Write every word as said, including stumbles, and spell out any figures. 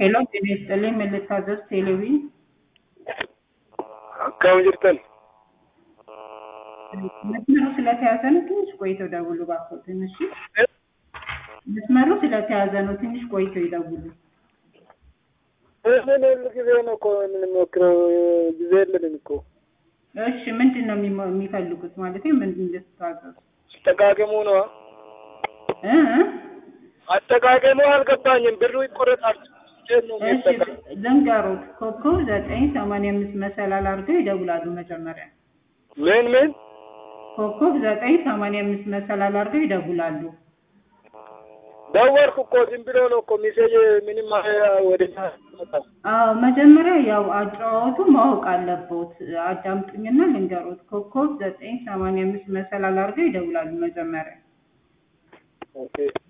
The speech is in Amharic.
ሄሎ ጤና ይስጥልኝ ምን ልታዘዝ ቴሌቪዥን አካባቢ ጅርተን መስመሩ ስለተያዘ ነው ትንሽ ቆይተው ደውሉ እባክዎ ትንሽ መስመሩ ስለተያዘ ነው ትንሽ ቆይተው ይደውሉ ምን ጊዜ ነው እኮ የምንሞክረው ጊዜ የለንም እኮ እሺ ምንድነው የሚፈልጉት ማለት ነው ምንድን ልታዘዝ አጠቃቀሙ ነው እ አጠቃቀሙ አልገባኝም ብሩ ይቆረጣል እሺ ልንገሮት ኮከብ ዘጠኝ ሰማንያ አምስት መሰላል አድርገው ይደውላሉ መጀመሪያ ምን ምን ኮከብ ዘጠኝ ሰማንያ አምስት መሰላል አድርገው ይደውላሉ ደወልኩ እኮ ዝም ብሎ ነው እኮ ሜሴጅ ምንም ወደዛ አዎ መጀመሪያ ያው አጫዋወቱ ማወቅ አለበት አዳምጡኝና ልንገሮት ኮከብ ዘጠኝ ሰማንያ አምስት መሰላል አድርገው ይደውላሉ መጀመሪያ ኦኬ